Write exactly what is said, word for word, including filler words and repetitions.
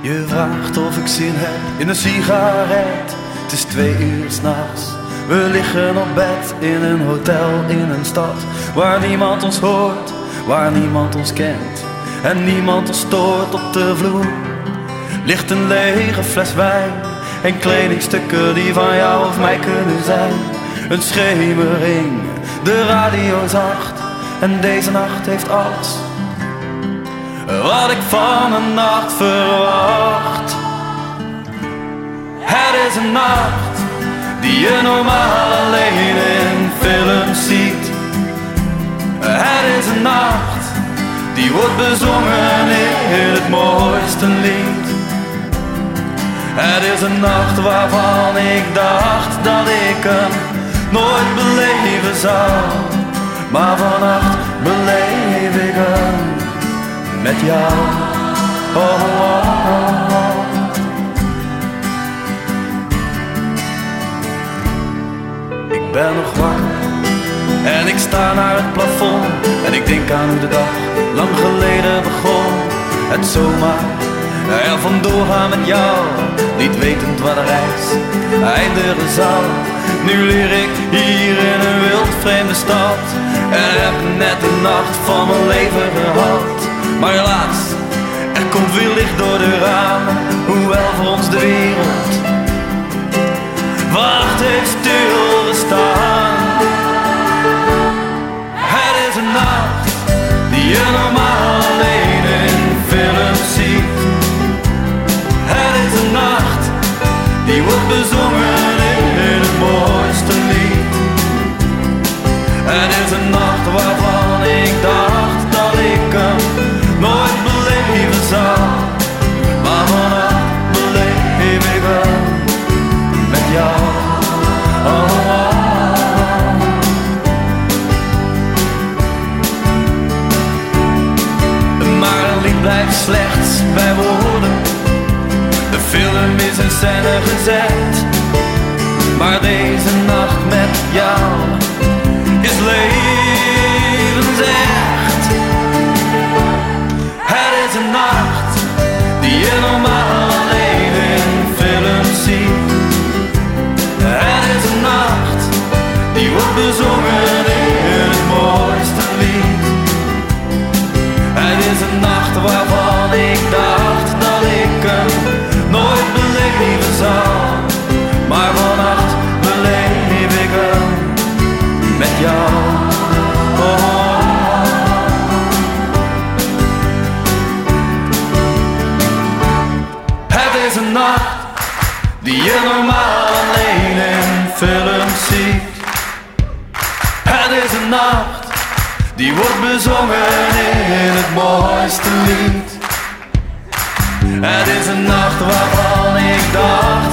Je vraagt of ik zin heb in een sigaret. Het is twee uur 's nachts. We liggen op bed in een hotel in een stad waar niemand ons hoort, waar niemand ons kent en niemand ons stoort. Op de vloer ligt een lege fles wijn en kledingstukken die van jou of mij kunnen zijn. Een schemering, de radio zacht en deze nacht heeft alles wat ik van een nacht verwacht. Het is een nacht die je normaal alleen in films ziet. Het is een nacht die wordt bezongen in het mooiste lied. Het is een nacht waarvan ik dacht dat ik hem nooit beleven zou, maar vannacht beleef ik hem met jou. Oh, oh, oh, oh. Ik ben nog wakker en ik sta naar het plafond en ik denk aan hoe de dag lang geleden begon. Het zomaar er vandoor gaan met jou, niet wetend waar de reis eindigen zal. Nu leer ik hier in een wild vreemde stad en heb net de nacht van mijn leven gehad. Maar helaas, er komt weer licht door de ramen, hoewel voor ons de wereld wacht heeft stilgestaan. Het is een nacht die je normaal alleen in films ziet. Het is een nacht die wordt bezongen in het mooiste lied. Het is een nacht waarvan ik dacht dat ik hem nooit beleven zou, maar vannacht beleef ik hem met jou. Oh, oh, oh. Maar een lied blijft slechts bij woorden. De film is in scène gezet, maar deze nacht met jou is levensecht. Het is een nacht die je normaal alleen in films ziet. Het is een nacht die wordt bezongen in het mooiste lied. Het is een nacht waarvan ik dacht dat ik hem nooit beleven zou, maar vannacht beleef ik hem met jou. Oh, oh, oh. Het is een nacht die je normaal alleen in films ziet. Het is een nacht die wordt bezongen in het mooiste lied. Het is een nacht waarvan ik dacht